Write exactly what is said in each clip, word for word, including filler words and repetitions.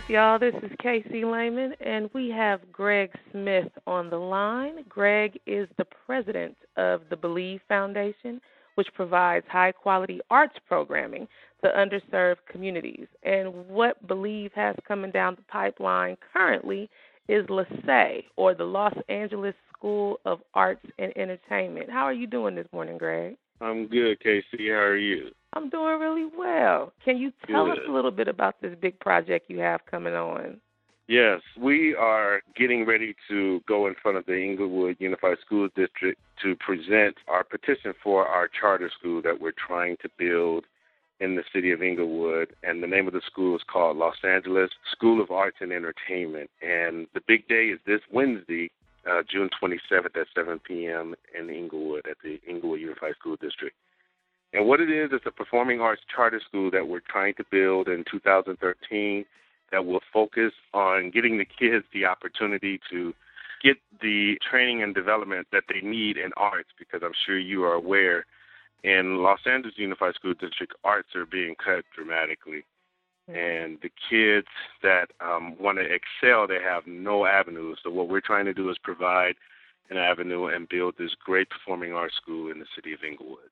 y'all. This is Casey Lehman, and we have Greg Smith on the line. Greg is the president of the Believe Foundation, which provides high-quality arts programming to underserved communities. And what Believe has coming down the pipeline currently is LaSalle, or the Los Angeles School of Arts and Entertainment. How are you doing this morning, Greg? I'm good, Casey. How are you? I'm doing really well. Can you tell Good. us a little bit about this big project you have coming on? Yes, we are getting ready to go in front of the Inglewood Unified School District to present our petition for our charter school that we're trying to build in the city of Inglewood. And the name of the school is called Los Angeles School of Arts and Entertainment. And the big day is this Wednesday, uh, June twenty-seventh at seven p.m. in Inglewood at the Inglewood Unified School District. And what it is, it's a performing arts charter school that we're trying to build in two thousand thirteen that will focus on getting the kids the opportunity to get the training and development that they need in arts, because I'm sure you are aware in Los Angeles Unified School District, arts are being cut dramatically. Mm-hmm. And the kids that um, want to excel, they have no avenues. So what we're trying to do is provide an avenue and build this great performing arts school in the city of Inglewood.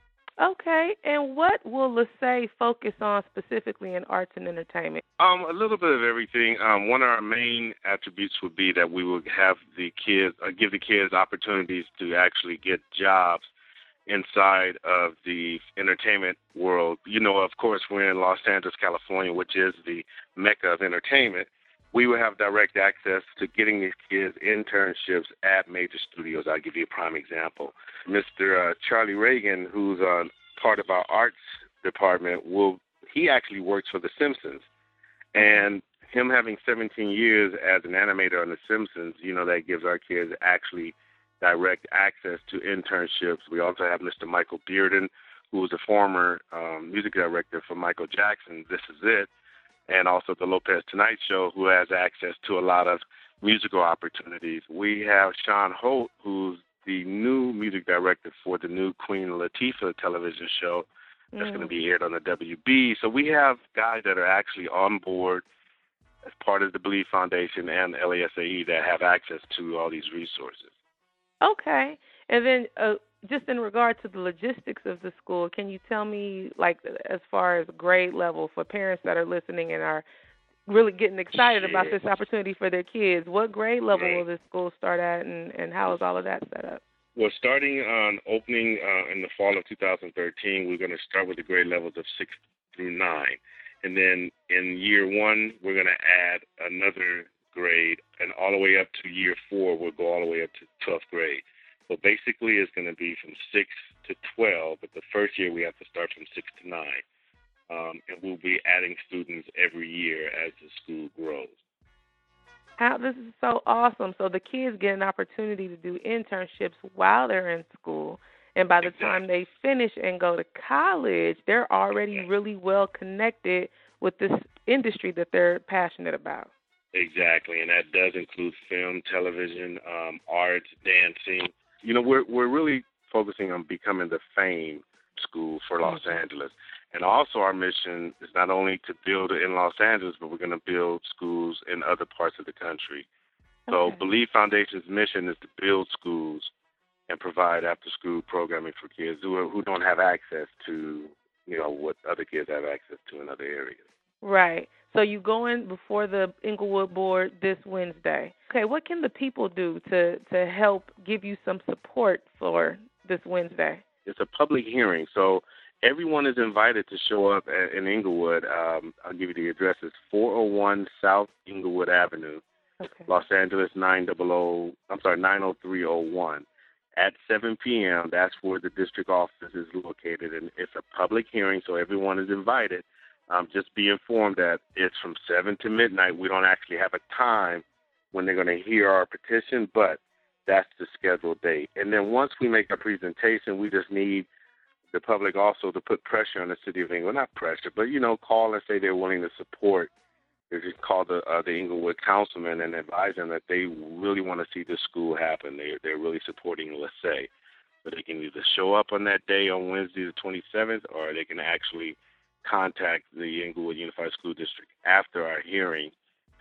Okay, and what will LaSalle focus on specifically in arts and entertainment? Um, a little bit of everything. Um, one of our main attributes would be that we will have the kids, uh, give the kids opportunities to actually get jobs inside of the entertainment world. You know, of course, we're in Los Angeles, California, which is the mecca of entertainment. We will have direct access to getting these kids internships at major studios. I'll give you a prime example. Mister Uh, Charlie Reagan, who's uh, part of our arts department, will he actually works for The Simpsons. And him having seventeen years as an animator on The Simpsons, you know, that gives our kids actually direct access to internships. We also have Mister Michael Bearden, who was a former um, music director for Michael Jackson, This Is It, and also the Lopez Tonight Show, who has access to a lot of musical opportunities. We have Sean Holt, who's the new music director for the new Queen Latifah television show that's mm. going to be aired on the W B. So we have guys that are actually on board as part of the Believe Foundation and the L A S A E that have access to all these resources. Okay. And then uh, just in regard to the logistics of the school, can you tell me, like, as far as grade level for parents that are listening and are really getting excited about this opportunity for their kids, what grade level right. will this school start at, and, and how is all of that set up? Well, starting on opening uh, in the fall of two thousand thirteen, we're going to start with the grade levels of six through nine. And then in year one, we're going to add another grade, and all the way up to year four, we'll go all the way up to twelfth grade. So basically, it's going to be from six to twelve, but the first year we have to start from six to nine. Um, and we'll be adding students every year as the school grows. How, this is so awesome. So the kids get an opportunity to do internships while they're in school, and by the exactly. time they finish and go to college, they're already exactly. really well connected with this industry that they're passionate about. Exactly, and that does include film, television, um, arts, dancing. You know, we're we're really focusing on becoming the fame school for Los mm-hmm. Angeles. And also our mission is not only to build it in Los Angeles, but we're going to build schools in other parts of the country. Okay. So Believe Foundation's mission is to build schools and provide after-school programming for kids who who don't have access to, you know, what other kids have access to in other areas. Right. So you go in before the Inglewood board this Wednesday. Okay, what can the people do to, to help give you some support for this Wednesday? It's a public hearing, so everyone is invited to show up at, in Inglewood. Um, I'll give you the address. It's four oh one South Inglewood Avenue, okay. Los Angeles nine hundred. I'm sorry, nine oh three oh one. At seven p.m., that's where the district office is located, and it's a public hearing, so everyone is invited. Um, just be informed that it's from seven to midnight. We don't actually have a time when they're going to hear our petition, but that's the scheduled date. And then once we make a presentation, we just need the public also to put pressure on the city of Inglewood. Not pressure, but, you know, call and say they're willing to support. They just call the uh, the Inglewood councilman and advise them that they really want to see this school happen. They, they're really supporting LaSalle. So they can either show up on that day on Wednesday the twenty-seventh, or they can actually contact the Inglewood Unified School District after our hearing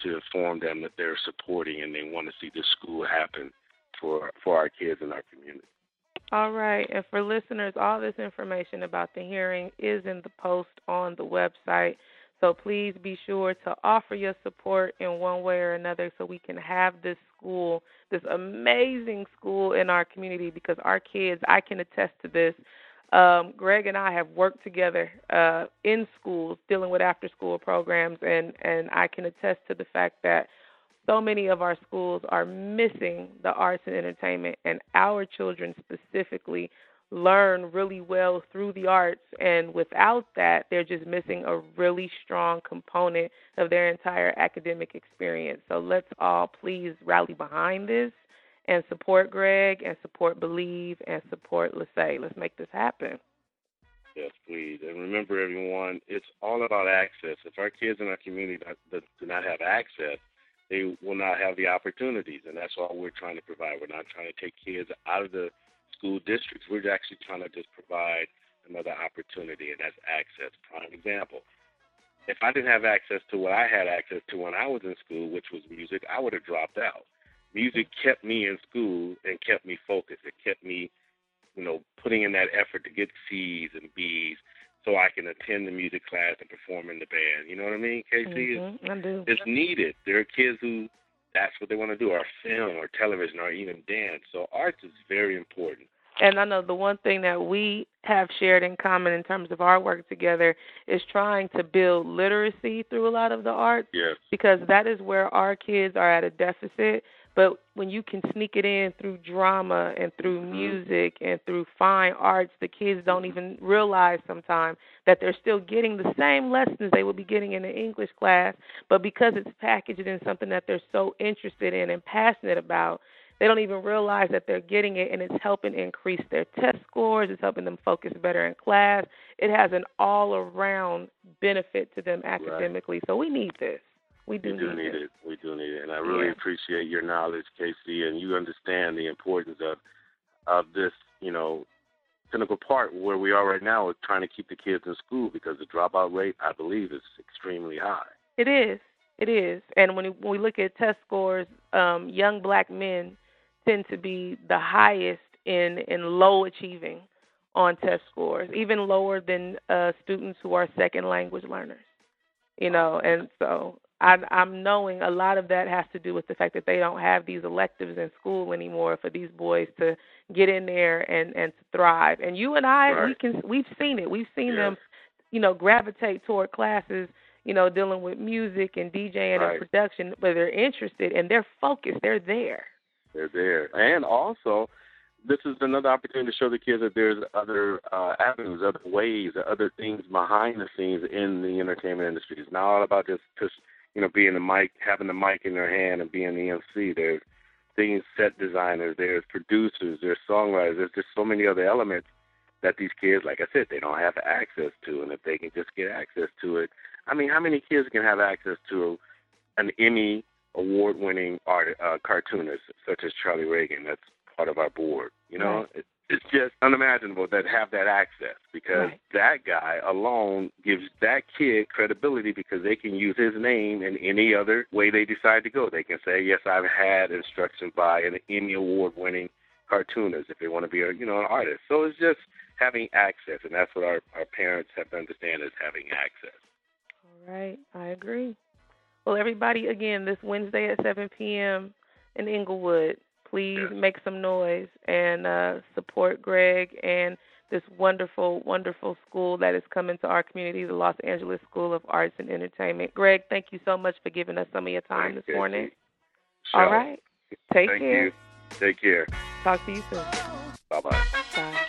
to inform them that they're supporting and they want to see this school happen for for our kids in our community. All right. And for listeners, all this information about the hearing is in the post on the website. So please be sure to offer your support in one way or another so we can have this school, this amazing school in our community, because our kids, I can attest to this. Um, Greg and I have worked together uh, in schools dealing with after-school programs, and, and I can attest to the fact that so many of our schools are missing the arts and entertainment, and our children specifically learn really well through the arts, and without that, they're just missing a really strong component of their entire academic experience. So let's all please rally behind this and support Greg and support Believe and support LaSalle. Let's make this happen. Yes, please. And remember, everyone, it's all about access. If our kids in our community do not have access, they will not have the opportunities, and that's all we're trying to provide. We're not trying to take kids out of the school districts. We're actually trying to just provide another opportunity, and that's access. Prime example. If I didn't have access to what I had access to when I was in school, which was music, I would have dropped out. Music kept me in school and kept me focused. It kept me, you know, putting in that effort to get C's and B's so I can attend the music class and perform in the band. You know what I mean, Casey? Mm-hmm, I do. It's needed. There are kids who that's what they want to do, or film or television or even dance. So arts is very important. And I know the one thing that we have shared in common in terms of our work together is trying to build literacy through a lot of the arts. Yes. Because that is where our kids are at a deficit. But when you can sneak it in through drama and through mm-hmm. music and through fine arts, the kids don't even realize sometimes that they're still getting the same lessons they would be getting in an English class. But because it's packaged in something that they're so interested in and passionate about, they don't even realize that they're getting it, and it's helping increase their test scores. It's helping them focus better in class. It has an all-around benefit to them academically. Right. So we need this. We do, we do need, need it. We do need it. And I really yeah. appreciate your knowledge, Casey, and you understand the importance of of this, you know, clinical part where we are right now is trying to keep the kids in school, because the dropout rate, I believe, is extremely high. It is. It is. And when we look at test scores, um, young black men tend to be the highest in, in low achieving on test scores, even lower than uh, students who are second language learners. You know, and so I, I'm knowing a lot of that has to do with the fact that they don't have these electives in school anymore for these boys to get in there and, and to thrive. And you and I, right. we can we've seen it. We've seen yes. them, you know, gravitate toward classes, you know, dealing with music and DJing right. and production, where they're interested and they're focused. They're there. They're there. And also, this is another opportunity to show the kids that there's other uh, avenues, other ways, other things behind the scenes in the entertainment industry. It's not all about just, just you know, being the mic, having the mic in their hand and being the M C. There's things, set designers, there's producers, there's songwriters. There's just so many other elements that these kids, like I said, they don't have access to. And if they can just get access to it, I mean, how many kids can have access to an Emmy award-winning art, uh, cartoonist such as Charlie Reagan? That's part of our board. You know, right. it, it's just unimaginable that have that access, because right. that guy alone gives that kid credibility, because they can use his name in any other way they decide to go. They can say, yes, I've had instruction by an Emmy award-winning cartoonist, if they want to be a, you know, an artist. So it's just having access, and that's what our, our parents have to understand, is having access. All right. I agree. Well, everybody, again, this Wednesday at seven p.m. in Inglewood, please yes. make some noise and uh, support Greg and this wonderful, wonderful school that is coming to our community, the Los Angeles School of Arts and Entertainment. Greg, thank you so much for giving us some of your time Thank this you. morning. Sure. All right. Take Thank care. you. Take care. Talk to you soon. Bye-bye. Bye.